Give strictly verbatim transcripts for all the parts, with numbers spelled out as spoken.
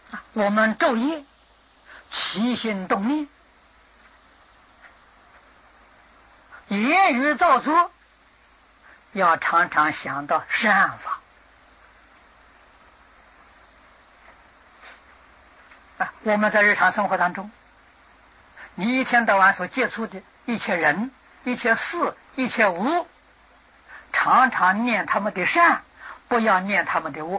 我们昼夜起心动念，言语造作，要常常想到善法。啊，我们在日常生活当中，你一天到晚所接触的一切人、一切事、一切物，常常念他们的善，不要念他们的恶。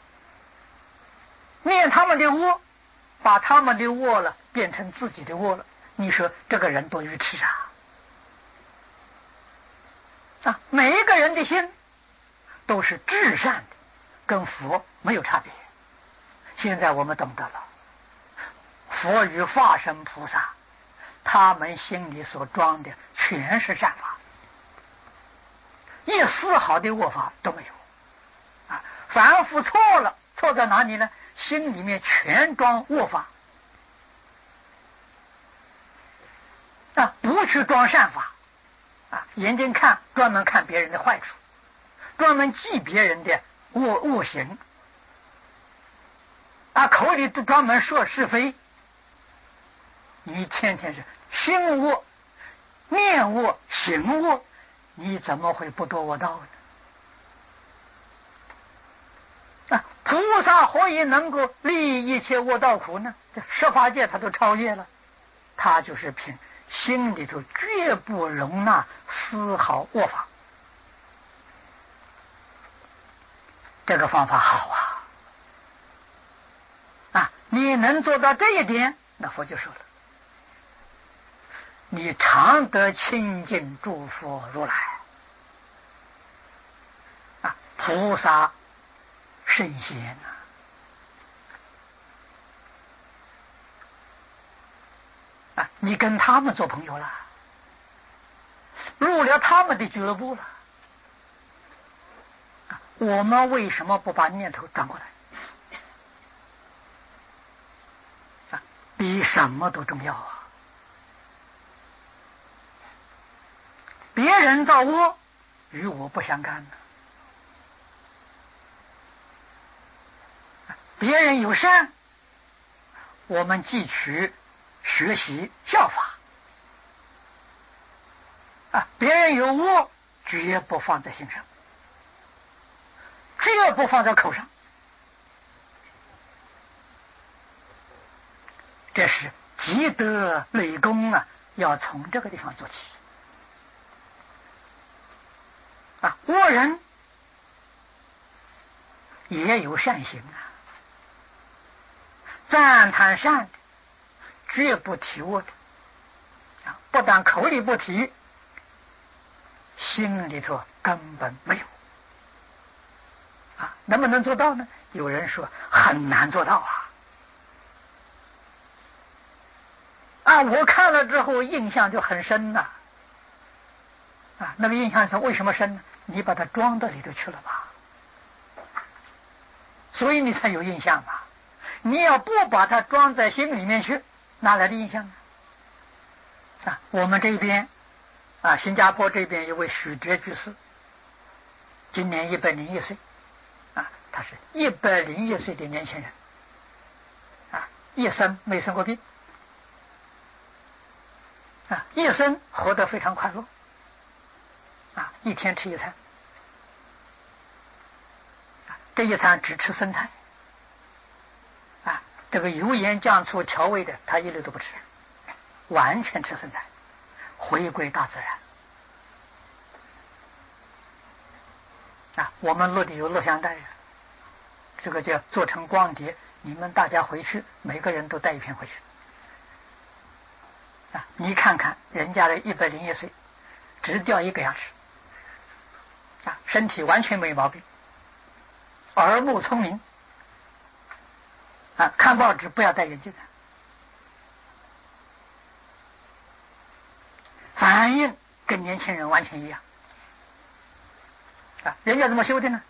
念他们的恶，把他们的恶了变成自己的恶了，你说这个人多愚痴啊！啊，每一个人的心都是至善的，跟佛没有差别。现在我们懂得了，佛与化身菩萨，他们心里所装的全是善法，一丝毫的恶法都没有。啊，凡夫错了，错在哪里呢？心里面全装恶法，啊，不去装善法，啊，眼睛看专门看别人的坏处，专门记别人的恶恶行，啊，口里专门说是非。你天天是心恶、念恶、行恶，你怎么会不堕恶道呢？啊，菩萨何以能够利一切恶道苦呢？这十法界他都超越了，他就是凭心里头绝不容纳丝毫恶法。这个方法好啊！啊，你能做到这一点，那佛就说了，你常得亲近诸佛如来。啊，菩萨圣贤呐、啊！啊，你跟他们做朋友了，入了他们的俱乐部了。啊，我们为什么不把念头转过来？啊，比什么都重要啊！别人造恶，与我不相干呢。别人有善，我们汲取学习效法。啊，别人有恶，绝不放在心上，绝不放在口上。这是积德累功啊，要从这个地方做起。啊，恶人也有善行啊，赞叹善的，绝不提恶的。啊，不但口里不提，心里头根本没有。啊，能不能做到呢？有人说很难做到啊。啊，我看了之后印象就很深呐、啊。啊，那个印象是为什么深呢？你把它装到里头去了吧，所以你才有印象嘛。你要不把它装在心里面去，哪来的印象呢？啊，我们这边啊，新加坡这边有位许哲居士，今年一百零一岁，啊，他是一百零一岁的年轻人，啊，一生没生过病，啊，一生活得非常快乐。啊，一天吃一餐，啊，这一餐只吃生菜，啊，这个油盐酱醋调味的他一律都不吃，完全吃生菜，回归大自然。啊，我们录的有录像带，这个叫做成光碟，你们大家回去每个人都带一片回去。啊，你看看人家的一百零一岁，只掉一个牙齿。啊，身体完全没毛病，耳目聪明，啊，看报纸不要戴眼镜，反应跟年轻人完全一样。啊，人家怎么修的呢？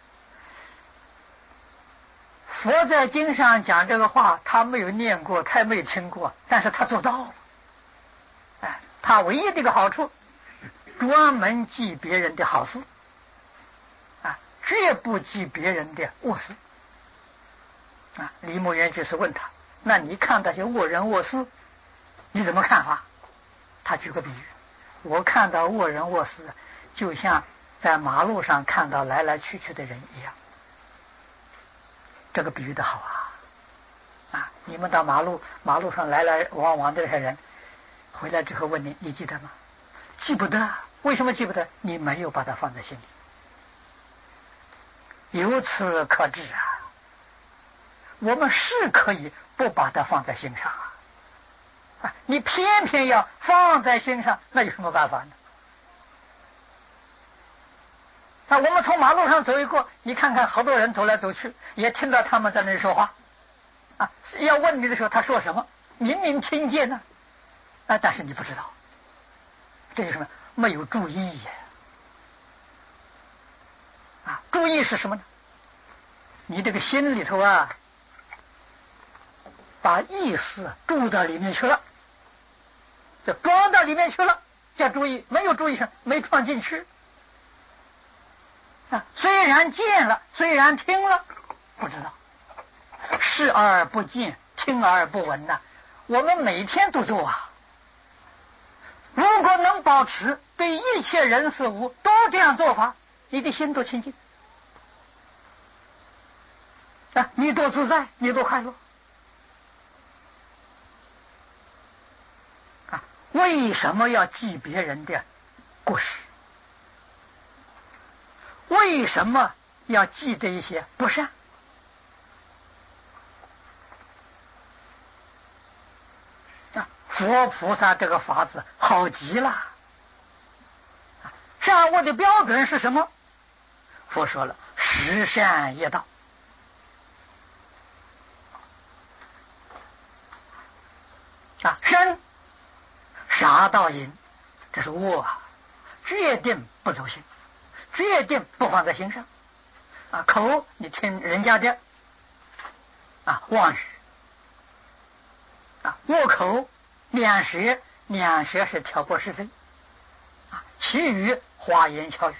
佛在经上讲这个话，他没有念过，他没有听过，但是他做到了。哎，他唯一的一个好处，专门记别人的好事。绝不记别人的恶事， 啊，李牧原居士问他：“那你看到些恶人恶事，你怎么看法？”他举个比喻：“我看到恶人恶事，就像在马路上看到来来去去的人一样。”这个比喻的好啊！啊，你们到马路马路上来来往往的这些人，回来之后问你，你记得吗？记不得。为什么记不得？你没有把它放在心里。由此可知啊，我们是可以不把它放在心上啊，啊，你偏偏要放在心上，那有什么办法呢？那我们从马路上走一过，你看看好多人走来走去，也听到他们在那里说话，啊，要问你的时候他说什么，明明听见呢，啊，但是你不知道，这就是什么？没有注意呀！啊，注意是什么呢？你这个心里头啊，把意思注到里面去了，就装到里面去了，叫注意。没有注意上，没装进去。啊，虽然见了，虽然听了，不知道，视而不见，听而不闻呐、啊。我们每天都做啊。如果能保持对一切人事物都这样做法，你的心多清净啊，你多自在，你多快乐啊！为什么要记别人的故事？为什么要记这一些不善？啊，佛菩萨这个法子好极了。善恶的标准是什么？佛说了，十善业道。啊，身杀盗淫，这是恶啊，决定不走心，决定不放在心上。啊，口你听人家的啊妄语，啊恶口，两舌两舌是挑拨是非，啊其余花言巧语，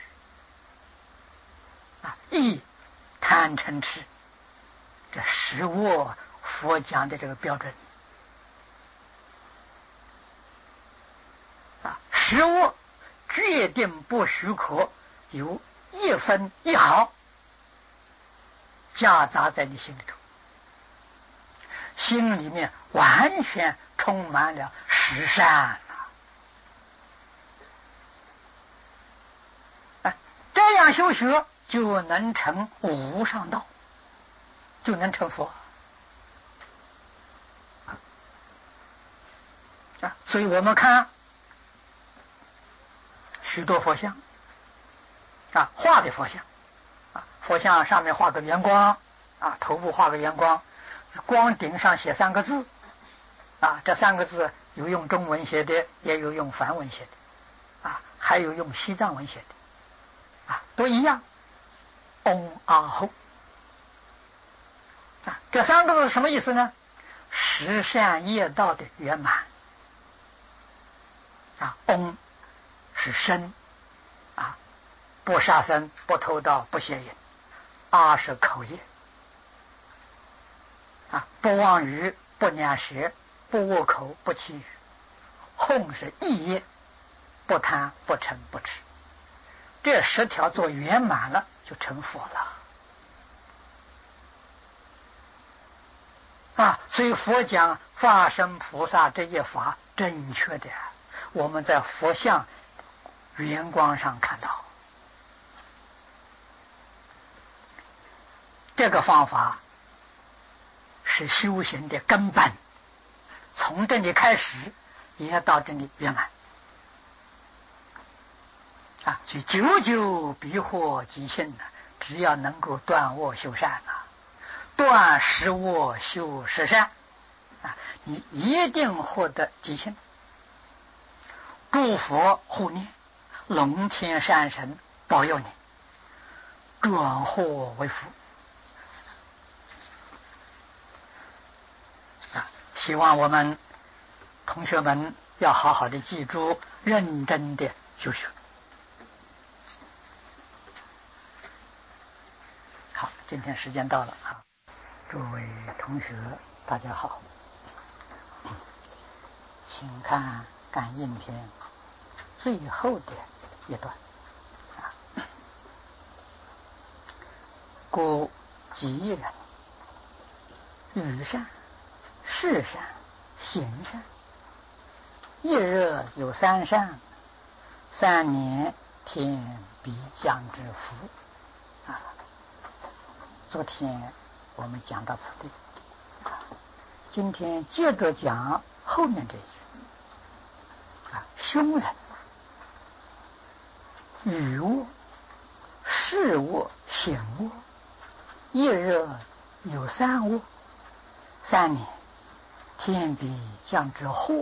啊意贪嗔痴，这十恶佛讲的这个标准。啊，十恶决定不许可有一分一毫夹杂在你心里头，心里面完全充满了十善啊！哎，这样修学就能成无上道，就能成佛啊！所以我们看许多佛像啊，画的佛像啊，佛像上面画个圆光啊，头部画个圆光，光顶上写三个字啊，这三个字有用中文写的，也有用梵文写的啊，还有用西藏文写的啊，都一样。嗡阿吽啊，这三个字什么意思呢？十善业道的圆满啊。嗡是身啊，不杀生，不偷盗，不邪淫。阿是口业啊，不妄语，不两舌，不恶口，不绮语。吽是意业，不贪，不嗔，不痴。这十条做圆满了，就成佛了啊！所以佛讲法身菩萨这一法正确的，我们在佛像圆光上看到。这个方法是修行的根本，从这里开始也到这里圆满啊！所以久久必获极庆呢，只要能够断恶修善啊，断十恶修十善啊，你一定获得极庆。诸佛护念，龙天善神保佑你，转祸为福啊！希望我们同学们要好好的记住，认真的修学。好，今天时间到了啊。 诸位同学，大家好，请看感应篇最后的一段啊。故吉人语善、事善、行善，一日有三善，三年天必降之福啊。昨天我们讲到此地，今天接着讲后面这一句啊，凶人语恶、事恶、行恶，一日有三恶，三年天必降之祸。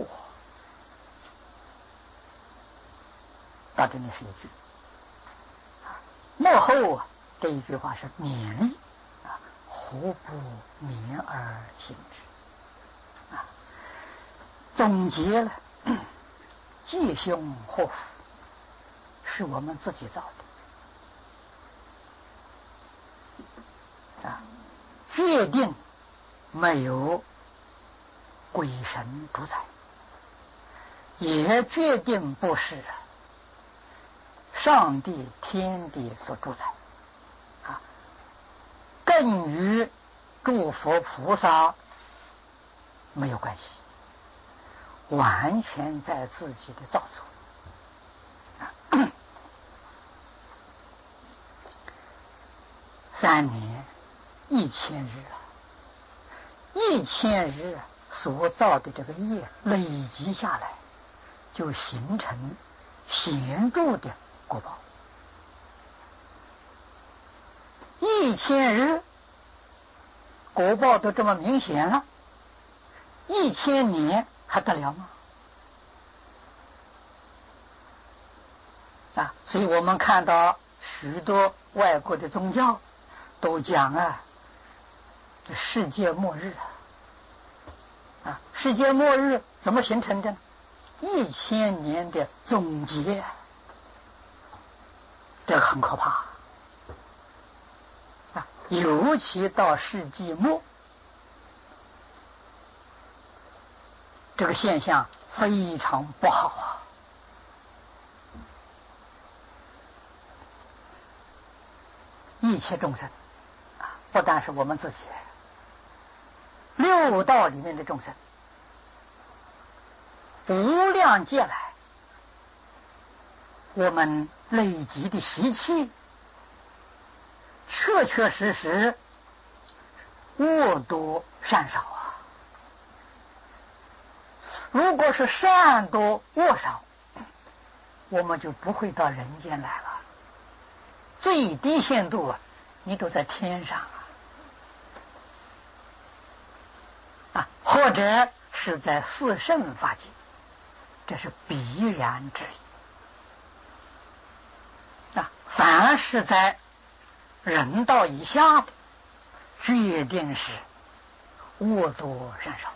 到这里是一句，幕后这一句话是勉励啊，何不勉而行之啊？总结了吉凶祸福是我们自己造的啊，决定没有鬼神主宰，也决定不是上帝天地所主宰啊，更与诸佛菩萨没有关系，完全在自己的造作啊。三年一千日啊，一千日所造的这个业累积下来，就形成显著的果报。一千日果报都这么明显了，一千年还得了吗？啊，所以我们看到许多外国的宗教都讲啊，这世界末日啊，啊，世界末日怎么形成的呢？一千年的总结，这个很可怕啊！尤其到世纪末，这个现象非常不好啊！一切众生啊，不但是我们自己，六道里面的众生，无量劫来我们累积的习气，确确实实恶多善少啊。如果是善多恶少，我们就不会到人间来了。最低限度啊，你都在天上啊，啊，或者是在四圣法界，这是必然之一。啊，凡是在人道以下的，决定是恶多善少。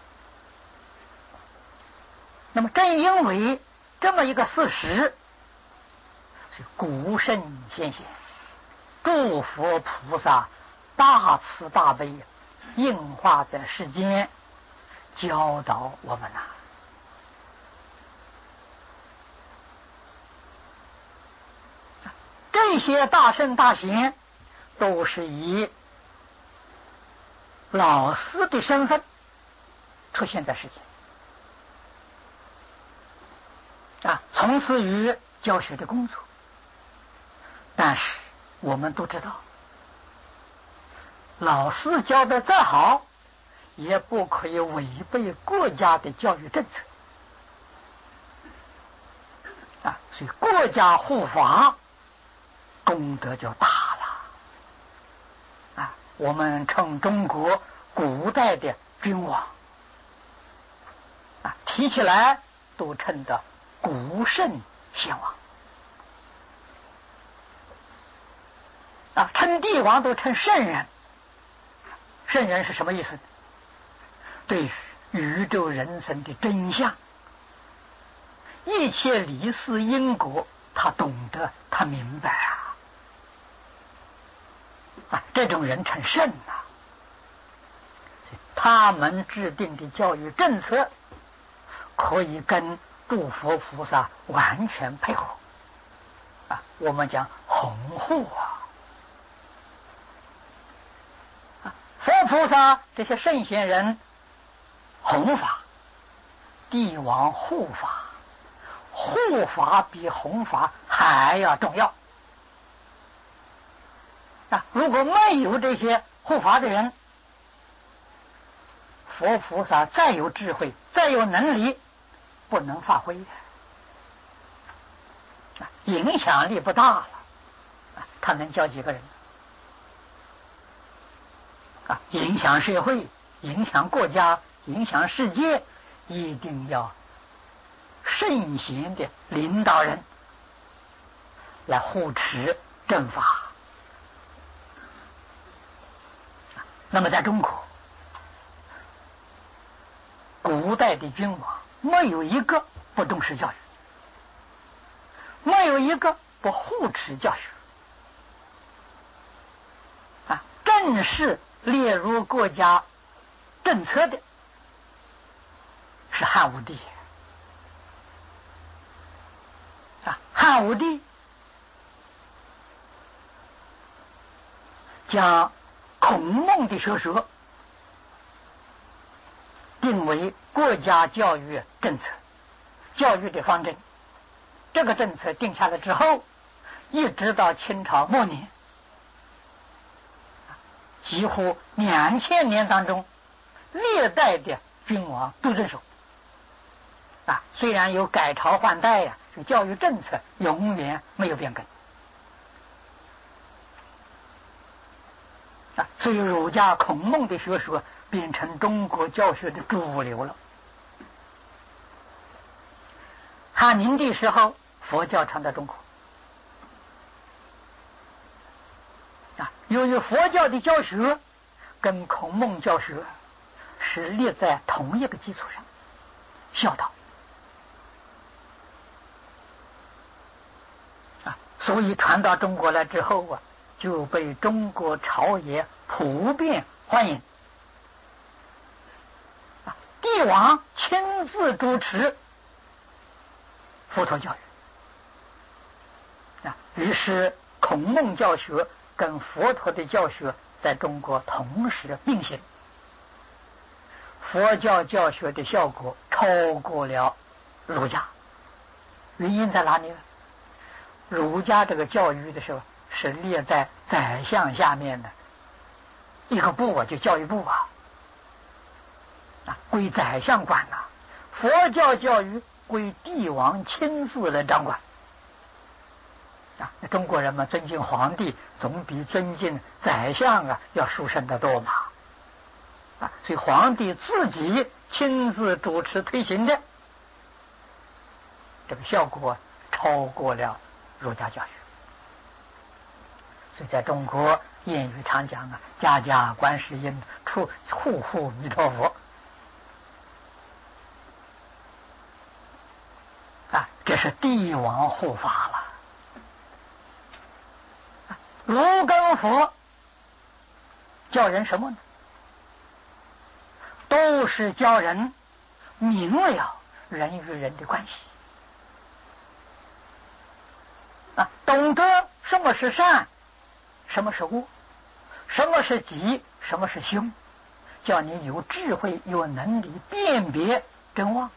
那么正因为这么一个事实，是古圣先贤、诸佛菩萨大慈大悲应化在世间，教导我们呐、啊。这些大圣大贤都是以老师的身份出现在世间啊，从事于教学的工作。但是我们都知道，老师教的再好，也不可以违背国家的教育政策啊，所以国家护法功德就大了啊！我们称中国古代的君王啊，提起来都称的古圣先王啊，称帝王都称圣人。圣人是什么意思？对宇宙人生的真相，一切理事因果，他懂得，他明白啊！啊，这种人称圣啊！ 他们制定的教育政策可以跟诸佛菩萨完全配合啊，我们讲弘护啊，啊，佛菩萨这些圣贤人弘法，帝王护法，护法比弘法还要重要啊！如果没有这些护法的人，佛菩萨再有智慧，再有能力，不能发挥，影响力不大了。他能教几个人？啊，影响社会，影响国家，影响世界，一定要圣贤的领导人来护持正法。那么在中国，古代的君王没有一个不重视教育，没有一个不护持教育啊！正式列入国家政策的是汉武帝啊！汉武帝将孔孟的学说定为国家教育政策，教育的方针。这个政策定下来之后，一直到清朝末年，几乎两千年当中，历代的君王都遵守。啊，虽然有改朝换代呀、啊，这教育政策永远没有变更。啊，所以儒家孔孟的学说变成中国教学的主流了。汉明帝时候，佛教传到中国。啊，由于佛教的教学跟孔孟教学是立在同一个基础上，孝道啊，所以传到中国来之后啊，就被中国朝野普遍欢迎。啊，帝王亲自主持佛陀教育啊，于是孔孟教学跟佛陀的教学在中国同时并行，佛教教学的效果超过了儒家。原因在哪里呢？儒家这个教育的时候是列在宰相下面的一个部啊，就教育部啊，啊归宰相管了、啊。佛教教育归帝王亲自来掌管。啊，中国人嘛，尊敬皇帝总比尊敬宰相啊要殊胜得多嘛。啊，所以皇帝自己亲自主持推行的，这个效果超过了儒家教育。所以在中国谚语常讲啊，家家观世音，处户户弥陀佛。啊，这是帝王护法了。儒跟佛教人什么呢？都是教人明了人与人的关系啊，懂得什么是善，什么是恶，什么是吉，什么是凶，叫你有智慧有能力辨别真妄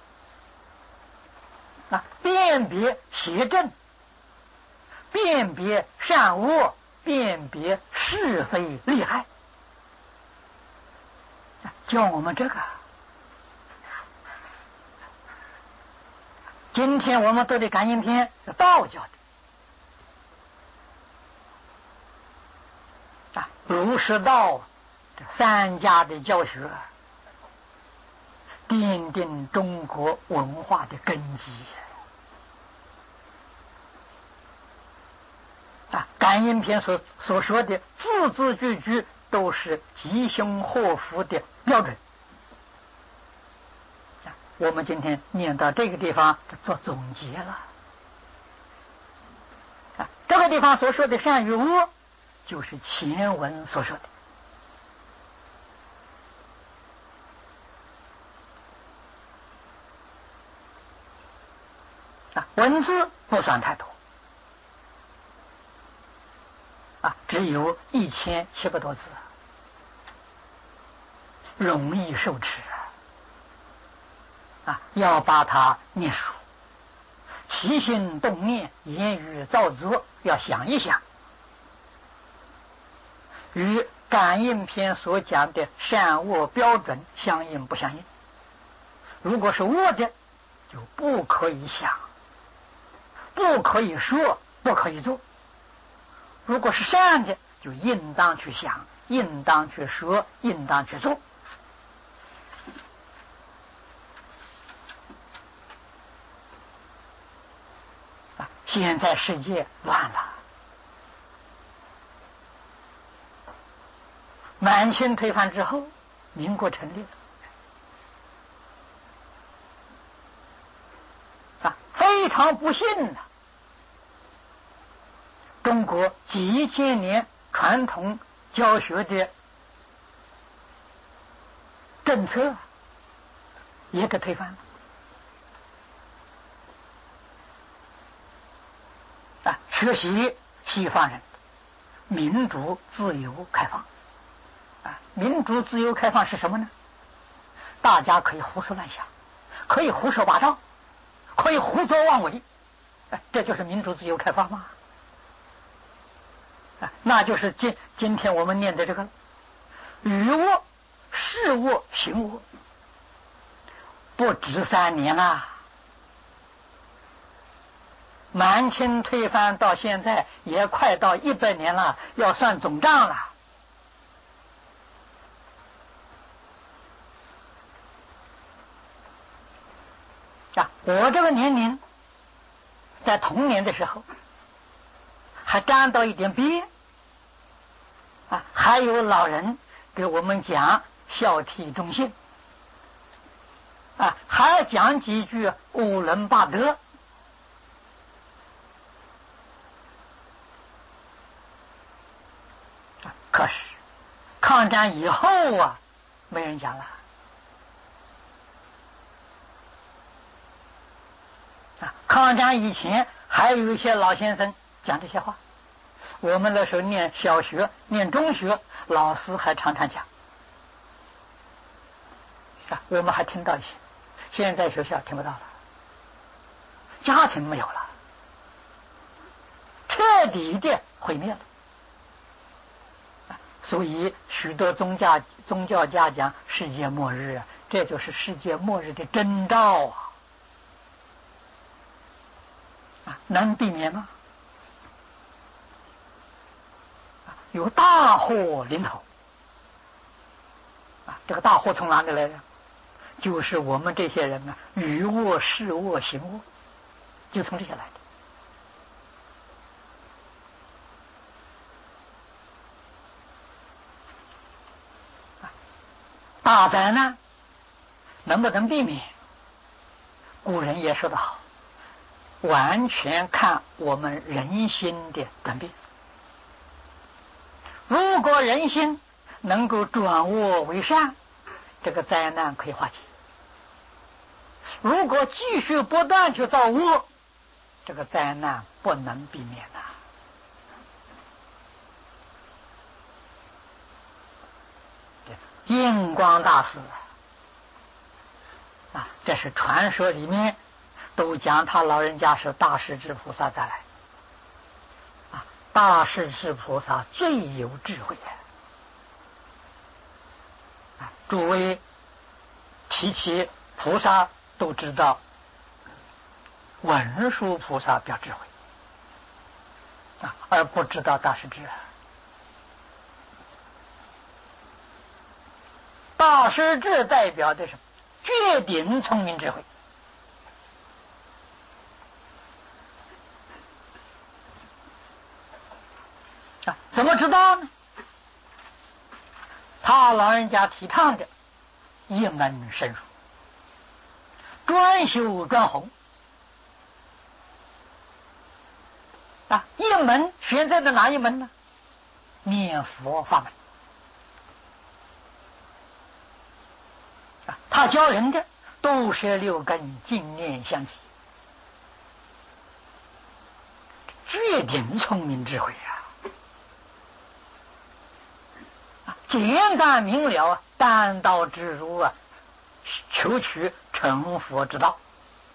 啊，辨别邪正，辨别善恶，辨别是非利害，教我们这个。今天我们读的感应篇是道教的啊，儒释道这三家的教学，奠定中国文化的根基啊。感应篇所所说的字字句句都是吉凶祸福的标准。我们今天念到这个地方做总结了啊，这个地方所说的善与恶，就是前文所说的啊，文字不算太多，啊，只有一千七百多字，容易受持啊！要把它念熟，起心动念、言语造作，要想一想，与感应篇所讲的善恶标准相应不相应？如果是恶的，就不可以想，不可以说，不可以做；如果是善的，就应当去想，应当去说，应当去做。啊，现在世界乱了，满清推翻之后，民国成立了。非常不幸啊！中国几千年传统教学的政策也给推翻了啊！学习西方人民主、自由、开放啊！民主、自由、开放是什么呢？大家可以胡思乱想，可以胡说八道，可以胡作妄为，哎，这就是民主、自由、开放吗？啊，那就是今今天我们念的这个语恶、事恶、行恶，不止三年了。满清推翻到现在也快到一百年了，要算总账了。啊，我这个年龄，在童年的时候，还沾到一点边，啊，还有老人给我们讲孝悌忠信，啊，还讲几句五伦八德。可是抗战以后啊，没人讲了。抗战以前还有一些老先生讲这些话，我们那时候念小学、念中学，老师还常常讲，啊，我们还听到一些，现在学校听不到了，家庭没有了，彻底的毁灭了。所以许多宗教宗教家讲世界末日，这就是世界末日的征兆啊！啊，能避免吗？有大祸临头啊！这个大祸从哪里来的？就是我们这些人呢，语恶、事恶、行恶，就从这些来的。大灾难能不能避免？古人也说得好，完全看我们人心的转变。如果人心能够转恶为善，这个灾难可以化解；如果继续不断去造恶，这个灾难不能避免呐、啊。印光大师啊，这是传说里面都讲他老人家是大势至菩萨再来啊，大势至菩萨最有智慧啊！诸位提起菩萨都知道，文殊菩萨表智慧啊，而不知道大势至。大势至代表的是绝顶聪明智慧啊！怎么知道呢？他老人家提倡的一门深入，专修专弘啊！一门选择的哪一门呢？念佛法门。他教人的都是六根净念相继一点聪明智慧呀！啊，简单明了，单刀直入啊，求取成佛之道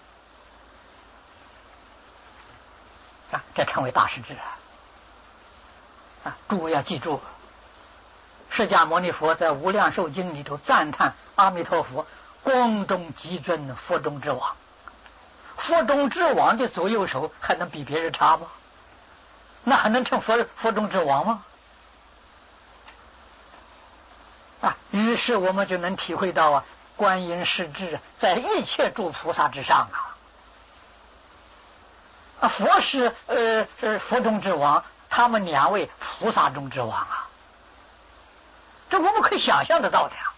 啊，这称为大师智啊！啊，诸位要记住，释迦牟尼佛在《无量寿经》里头赞叹阿弥陀佛光中极尊，佛中之王。佛中之王的左右手还能比别人差吗？那还能成佛佛中之王吗？啊，于是我们就能体会到啊，观音是智在一切诸菩萨之上啊。啊，佛是呃是佛中之王，他们两位菩萨中之王啊，这我们可以想象得到的呀。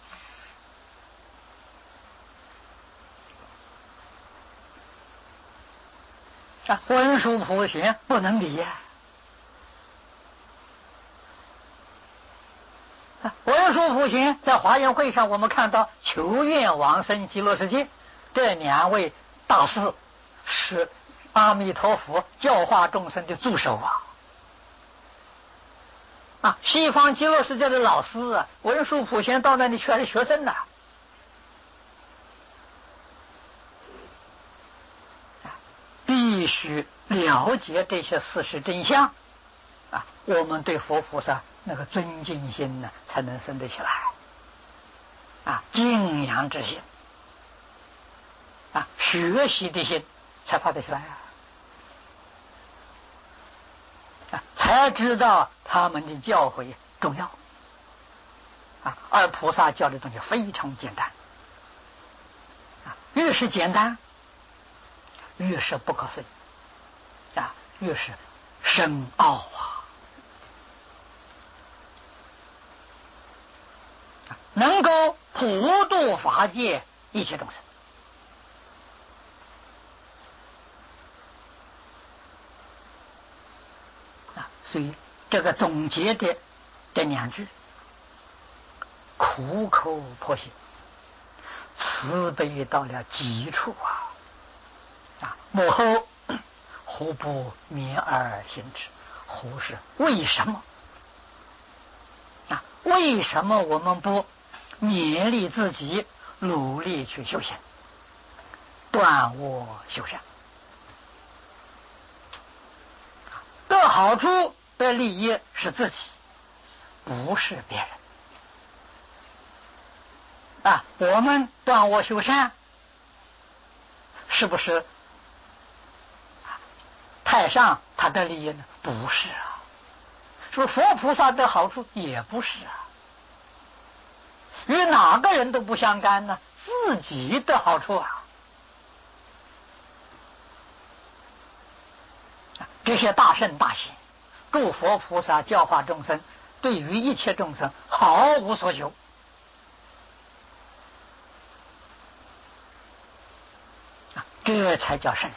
啊，文殊普贤不能比呀！啊，文殊普贤在华严会上，我们看到求愿往生极乐世界，这两位大师是阿弥陀佛教化众生的助手啊！啊，西方极乐世界的老师啊，文殊普贤到那里去还是学生呢、啊。必须了解这些事实真相啊，我们对佛菩萨那个尊敬心呢，才能生得起来啊，敬仰之心啊，学习的心才发得起来啊，啊，才知道他们的教诲重要啊，而菩萨教的东西非常简单啊，越是简单，越是不可思议。啊，越是深奥啊！能够普度法界一切众生啊！所以这个总结的这两句，苦口婆心，慈悲到了极处啊！啊，幕后胡不勉而行之？胡是为什么啊？为什么我们不勉励自己，努力去修行，断恶修善？得好处的利益是自己，不是别人啊！我们断恶修善，是不是太上他的利益呢？不是啊。说佛菩萨的好处也不是啊。与哪个人都不相干呢？自己的好处啊。这些大圣大贤，诸佛菩萨教化众生，对于一切众生毫无所求。这才叫圣人。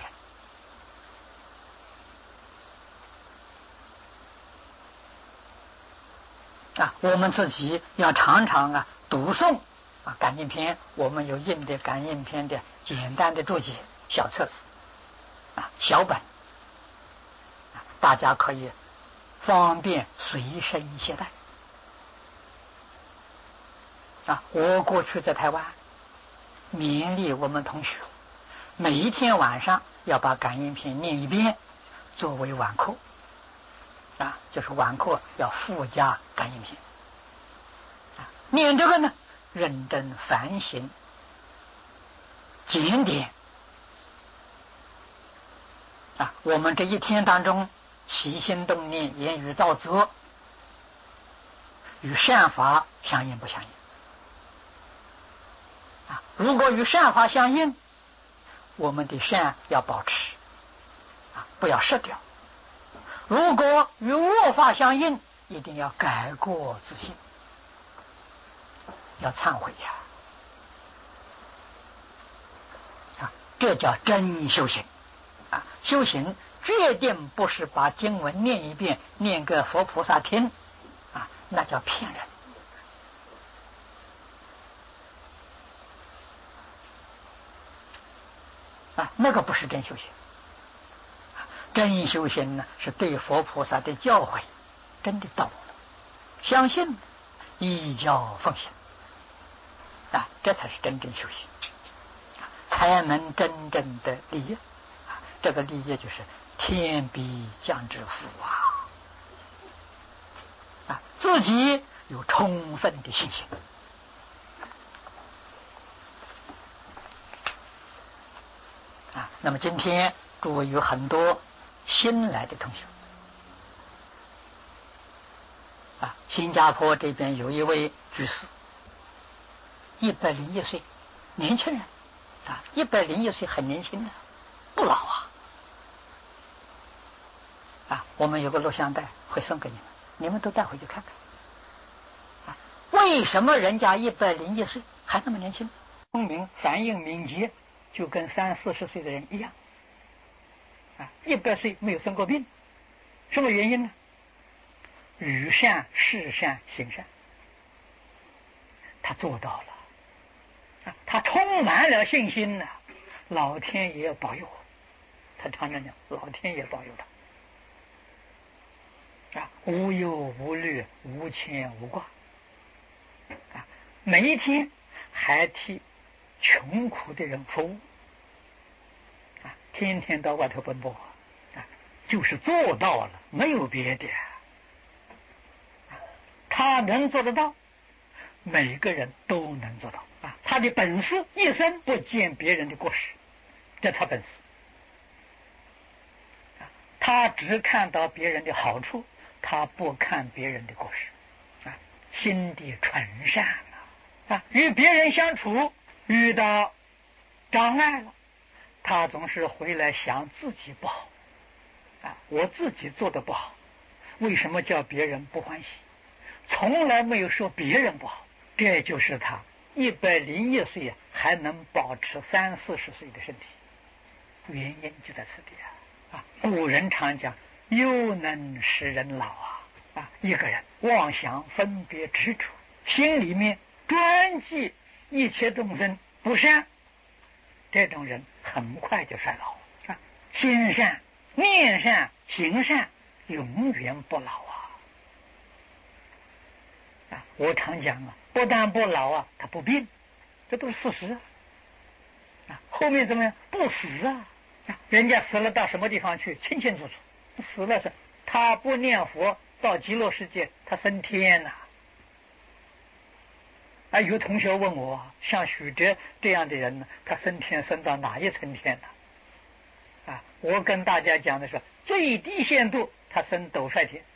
啊，我们自己要常常啊读诵啊感应篇，我们有印的感应篇的简单的注解小册子啊小本，啊大家可以方便随身携带。啊，我过去在台湾勉励我们同学，每一天晚上要把感应篇念一遍，作为晚课。啊，就是晚课要附加感应篇。啊，念这个呢，认真反省、检点。啊，我们这一天当中起心动念、言语造作，与善法相应不相应？啊，如果与善法相应，我们的善要保持，啊，不要失掉。如果与恶法相应，一定要改过自新，要忏悔呀！啊，这叫真修行啊！修行决定不是把经文念一遍，念给佛菩萨听啊，那叫骗人啊！那个不是真修行。 真修行呢，是对佛菩萨的教诲真的懂了，相信，依教奉行啊，这才是真正修行，才能真正的利益啊。这个利益就是天必降之福啊！啊，自己有充分的信心啊。那么今天诸位有很多新来的同学啊，新加坡这边有一位居士，一百零一岁，年轻人啊，一百零一岁很年轻的，不老啊。啊，我们有个录像带会送给你们，你们都带回去看看。啊，为什么人家一百零一岁还那么年轻？聪明、反应敏捷，就跟三四十岁的人一样。啊，一百岁没有生过病，什么原因呢？语善、事善、行善，他做到了。啊，他充满了信心呢、啊，老天爷保佑我。他常常讲，老天爷保佑他。啊，无忧无虑，无牵无挂，啊，每一天还替穷苦的人服务，啊，天天到外头奔波，啊，就是做到了，没有别的。啊，他能做得到，每个人都能做到啊！他的本事，一生不见别人的过失，这他本事。啊，他只看到别人的好处。他不看别人的过失，啊，心地纯善了，啊，与别人相处遇到障碍了，他总是回来想自己不好，啊，我自己做的不好，为什么叫别人不欢喜？从来没有说别人不好，这就是他一百零一岁还能保持三四十岁的身体，原因就在此地啊！啊，古人常讲。忧能使人老啊！啊，一个人妄想、分别、执着，心里面专记一切众生不善，这种人很快就衰老啊！心善、念善、行善，永远不老啊！啊，我常讲啊，不但不老啊，他不病，这都是事实啊！啊，后面怎么样？不死啊！啊，人家死了到什么地方去？清清楚楚。死了是，他不念佛到极乐世界，他升天呐、啊。啊，有同学问我，像许哲这样的人呢，他升天升到哪一层天呢？啊，我跟大家讲的是，最低限度他升斗率天。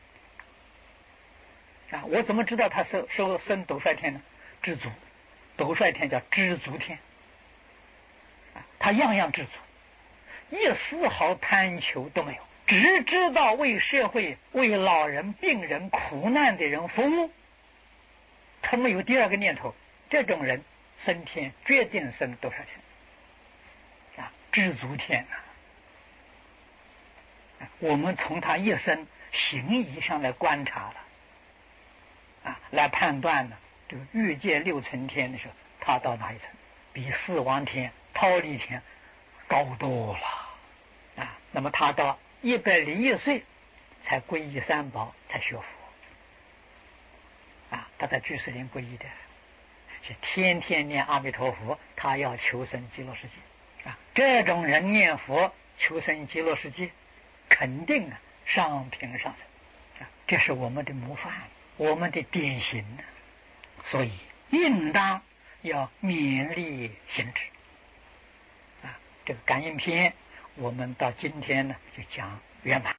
啊，我怎么知道他升升升斗率天呢？知足，斗率天叫知足天。啊，他样样知足，一丝毫贪求都没有。只知道为社会、为老人、病人、苦难的人服务，他没有第二个念头。这种人升天决定升多少天啊？知足天啊！我们从他一生行仪上来观察了啊，来判断呢，这个欲界六层天的时候，他到哪一层？比四王天、忉利天高多了啊！那么他到一百零一岁才皈依三宝，才学佛啊！他在居士林皈依的，是天天念阿弥陀佛，他要求生极乐世界啊！这种人念佛求生极乐世界，肯定啊上品上层啊！这是我们的模范，我们的典型啊！所以应当要勉励行之啊！这个感应篇。我们到今天呢，就讲圆满。